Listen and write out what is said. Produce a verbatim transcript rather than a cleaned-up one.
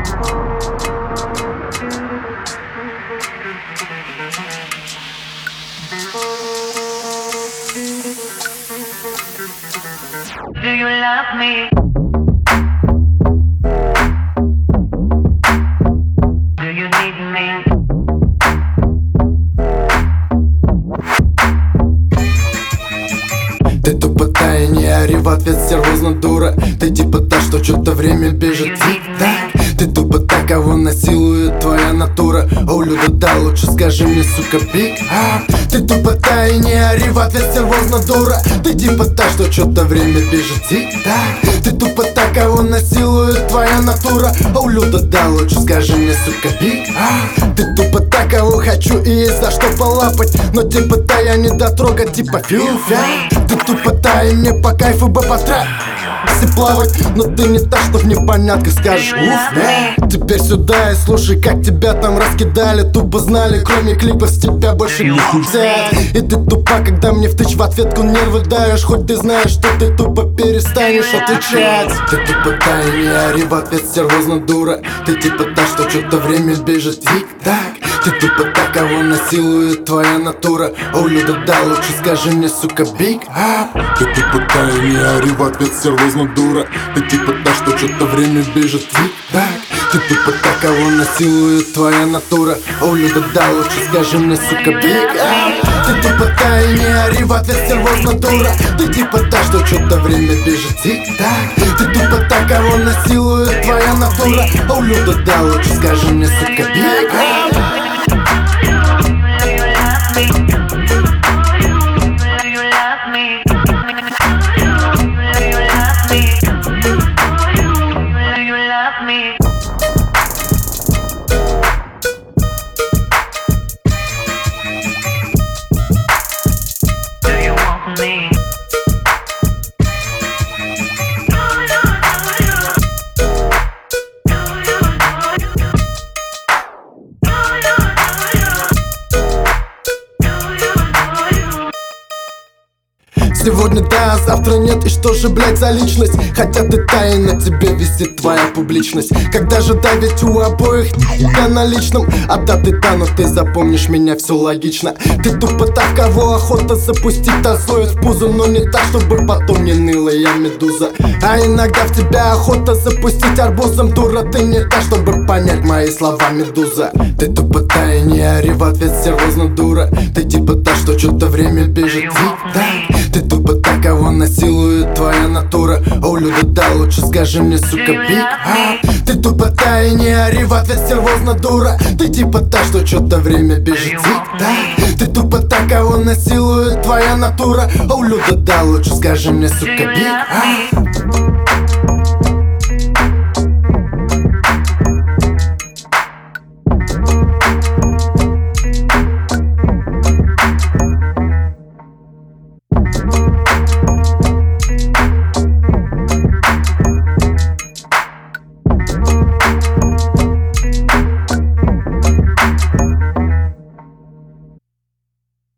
Do you love me? Do you need me? Ты тупотая, не ори в ответ, серьезно дура. Ты типа та, что что-то время бежит тик-так. Ты тупо та, кого насилует твоя натура. О, Люда, да, лучше скажи мне, сука, пик а? Ты тупотая, не ори в ответ, серьезно дура. Ты типа та, что что-то время бежит тик-так. Ты тупо та, кого насилует твоя натура. О, Люда, да, лучше скажи мне, сука, пик а? Ты тупо та, кого хочу и есть за что полапать. Но типа та, я не дотрога, типа филфя. Ты тупотая, и мне по кайфу бы потратить плавать, но ты не та, что в непонятках скажешь уф, да? Теперь сюда и слушай, как тебя там раскидали. Тупо знали, кроме клипов с тебя больше не хотят. И ты тупа, когда мне втычь в ответку нервы даешь. Хоть ты знаешь, что ты тупо перестанешь отвечать. Ты тупотая, не ори в ответ, серьезно дура. Ты типа та, что что-то время бежит тик-так. Ты тупо та, кого насилует твоя натура. О, Люда, да, лучше скажи мне, сука, биг ап. Ты тупотая, не ори в ответ, серьезно дура. Ты типа та, что что-то время бежит тик-так. Ты тупо та, кого насилует твоя натура. О, Люда, да, лучше скажи мне, сука, биг ап. Ты тупотая, не ори в ответ, серьезно дура. Ты типа та, что что-то время бежит тик-так. Ты тупо та, кого насилует твоя натура. О, Люда, да, лучше скажи мне, сука, биг ап. Сегодня да, а завтра нет, и что же, блять, за личность? Хотя ты тая, на тебе висит твоя публичность. Когда же да, ведь у обоих нихуя на личном. А да, ты та, но ты запомнишь меня, все логично. Ты тупо та, кого охота запустить тазоид в пузо. Но не так, чтобы потом не ныла я медуза. А иногда в тебя охота запустить арбузом. Дура, ты не та, чтобы понять мои слова, медуза. Ты тупо тая, не ори в ответ, серьезно дура. Ты типа та, что что-то время бежит тик-так. Ты тупо та, кого насилует твоя натура. О, Люда, да, лучше скажи мне, сука, биг ап. Ты тупо та, и не ори в ответ, серьезно дура. Ты типа та, что что-то время бежит тик-так. Ты тупо та, кого насилует твоя натура. О, Люда, да, лучше скажи мне, сука, биг ап.